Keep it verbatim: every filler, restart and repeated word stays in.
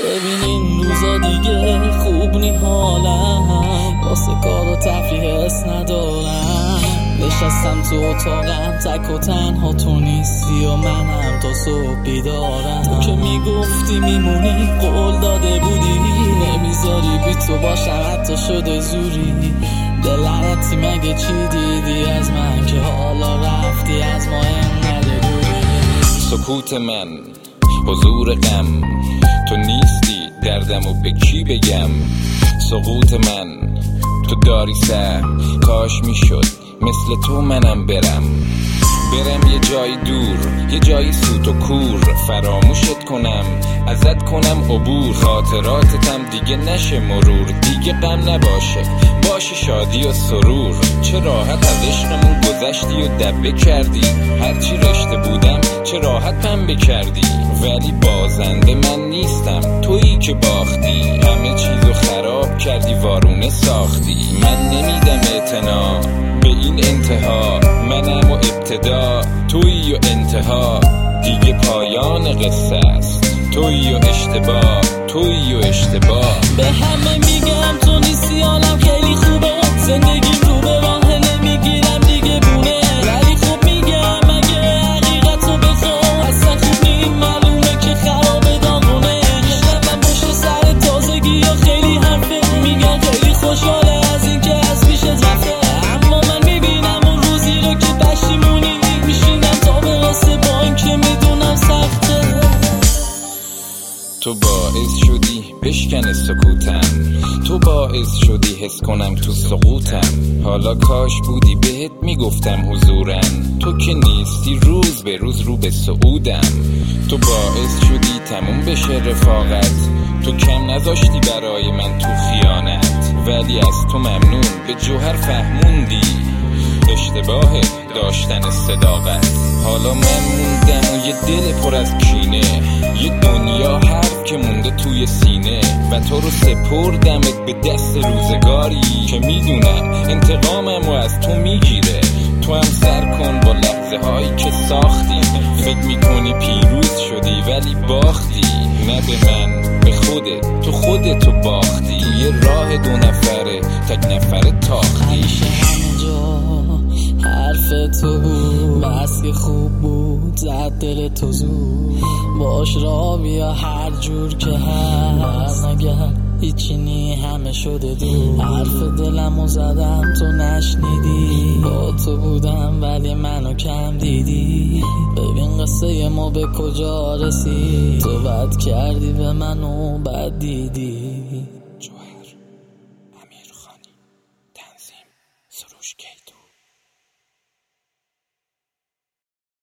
ببین این روزا دیگه خوب نی حالم، واسه کار و تفریح حس ندارم. نشستم تو اتاقم تک و تنها، تو نیستی و منم تا صبح بیدارم. تو که میگفتی میمونی قول داده بودی، نمیذاری بی تو باشم حتی شده زوری. دلعنتی مگه چی دیدی از من که حالا رفتی از ما انقدر دوری؟ سکوت من حضور غم، تو نیستی دردم و به کی بگم. سقوط من تو داری سر، کاش میشد مثل تو منم برم. برم یه جای دور، یه جایی سوت و کور، فراموشت کنم ازت کنم عبور. خاطراتتم دیگه نشه مرور، دیگه غم نباشه باشه شادی و سرور. چه راحت از عشقمون گذشتی و دبه کردی، هرچی رشته بودم چه راحت پنبه کردی. ولی بازنده من نیستم، تویی که باختی، همه چیزو خراب کردی وارونه ساختی. من نمیدم اعتنا به این انتها، منم و ابتدا تویی و انتها دیگه پایان قصه است. تویی و اشتباه، تویی و اشتباه. به همه میگم تو نیستی حالم خیلی خوبه، زندگیم رو به راه نمیگیرم دیگه بونه. ولی خوب میگم اگه حقیقتو بخوام اصلا خوب نیم، معلومه که خرابه داغونه. شبم پشت سر تازگی یا خیلی حرفه، میگن خیلی خوشحاله از این که از پیشت رفته. اما من میبینم اون روزی رو که پشیمونی، میشینم تا برسه با این که میدونم سخته. تو باعث شدی بشکن سکوتم، تو باعث شدی حس کنم تو سقوطم. حالا کاش بودی بهت میگفتم حضورم، تو که نیستی روز به روز رو به صعودم. تو باعث شدی تموم بشه رفاقت، تو کم نذاشتی برای من تو خیانت. ولی از تو ممنون به جوهر فهموندی اشتباه داشتن صداقت. حالا من موندم و یه دل پر از کینه، یه دنیا حرف که مونده توی سینه. و تو رو سپردمت به دست روزگاری که میدونم انتقامم و از تو میگیره. تو هم سر کن با لحظه هایی که ساختی، فکر میکنی پیروز شدی ولی باختی. نه به من، به خودت، تو خودتو باختی. توی راه دو نفره تک نفره تاختی. حرف تو بود بس که خوب بود، زد دل تو زود باش را بیا هر جور که هست. نگر هیچی نی همه شده دو، حرف دلمو زدم تو نشنیدی. با تو بودم ولی منو کم دیدی. ببین قصه ما به کجا رسید، تو بد کردی به منو بد دیدی.